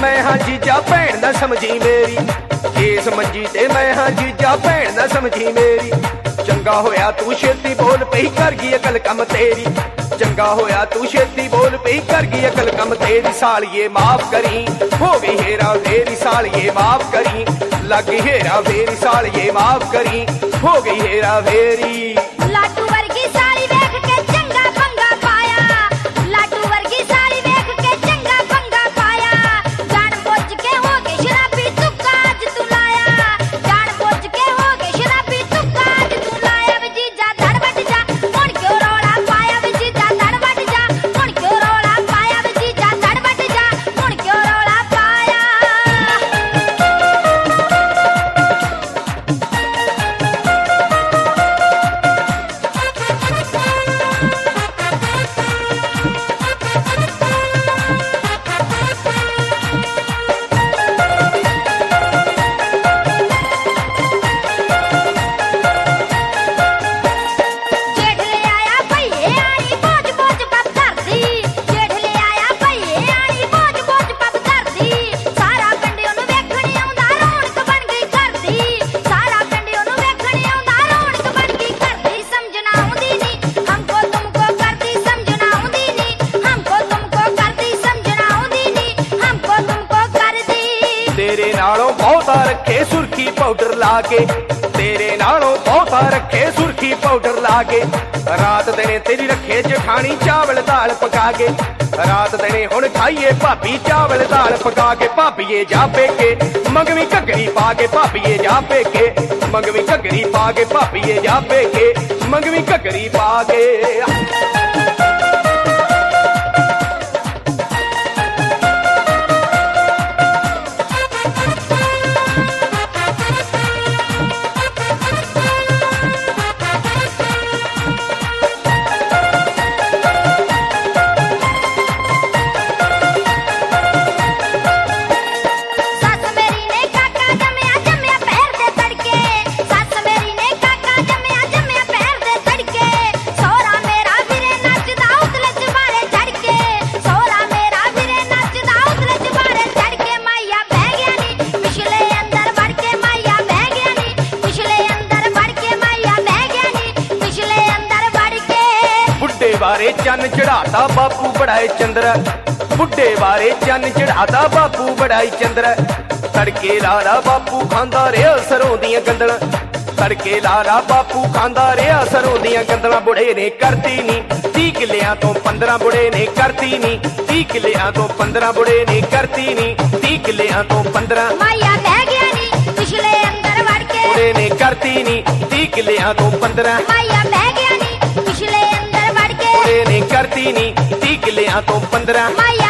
मैं हाँ जीजा भैन ना समझी मेरी, इस मंजी ते मैं हाँ जीजा भैन ना समझी मेरी। चंगा होया तू छेती बोल पई कर गई अकल कम तेरी, चंगा होया तू छेती बोल पई कर गई अकल कम तेरी। सालिए माफ करी हो गई हेरा फेरी, सालिए माफ करी लग गई हेरा फेरी, सालिए माफ करी हो गई हेरा फेरी। लाडू वर्गी साड़ी देख के चंगा पंगा पाया, लाडू वर्गी साड़ी देख के चंगा पंगा पाया। जान बुझ के हो गए शराबी तुक्का आज तू लाया, जान बुझ के हो गए शराबी तुक्का आज तू लाया। वे जीजा धड़ बट जा हुण क्यों रौला पाया, वे जीजा धड़ बट जा हुण क्यों रौला पाया, वे जीजा धड़ बट जा हुण क्यों रौला पाया। जेठ ले आया भईए आनी बोझ बोझ पप धरदी, जेठ ले आया भईए आनी बोझ बोझ पप धरदी। सारा पिंड ओनू वेखणी आउंदा रौणक बन गई करदी, सारा पिंड ओनू वेखणी आउंदा रौणक बन गई करदी। समझना आउंदी नी हमको तुमको करदी, समझना आउंदी नी हमको तुमको करदी, समझना आउंदी नी हमको तुमको करदी। तेरे नालों बहुता रखे सुर्खी पाउडर लाके, तेरे नालों बहुता रखे सुर्खी पाउडर लाके। रात दिने तेरी रखे जठानी चावल दाल पका के, रात दिने हुण खाइए भाभी चावल दाल पका के। भाभीए जा पेके मंगवी घगरी पा के, भाभीए जा पेके मंगवी घगरी पा के, भाभीए जा पेके मंगवी घगरी पा के। सस मेरी ने काका जम्या जम्या पैर दे तड़के, सस मेरी ने काका जम्या जम्या पैर दे तड़के। सोहरा मेरा वीरे नचदा उतले चबारे चढ़ के, सोहरा मेरा वीरे नचदा उतले चबारे चढ़ के। माइया बह गया नी पिछले अंदर बढ़ के, माइया बह गया नी पिछले अंदर बढ़ के, माइया बह गया नी पिछले अंदर बढ़ के। बुड्ढे बारे चन चढ़ाता बापू बड़ाए चंद्र, बुड्ढे बारे चन चढ़ाता बापू बड़ाई चंद्र। तड़के लाला बापू खांदा रेहा सरों दियां गंदल, तड़के लाला बापू खांदा रेहा सरों दियां गंदल। बुढ़े ने करती नी 30 किलियां तो 15, बुढ़े ने करती नी 30 किलियां तो 15, बुढ़े ने करती नी 30 किलियां तो 15। माइया बह गया नी पिछले अंदर बढ़ के, बुढ़े ने करती नी 30 किलियां तो 15, माइया बह गया नी पिछले अंदर बढ़ के। बुढ़े ने करती नी 30 किलियां तो 15। माइया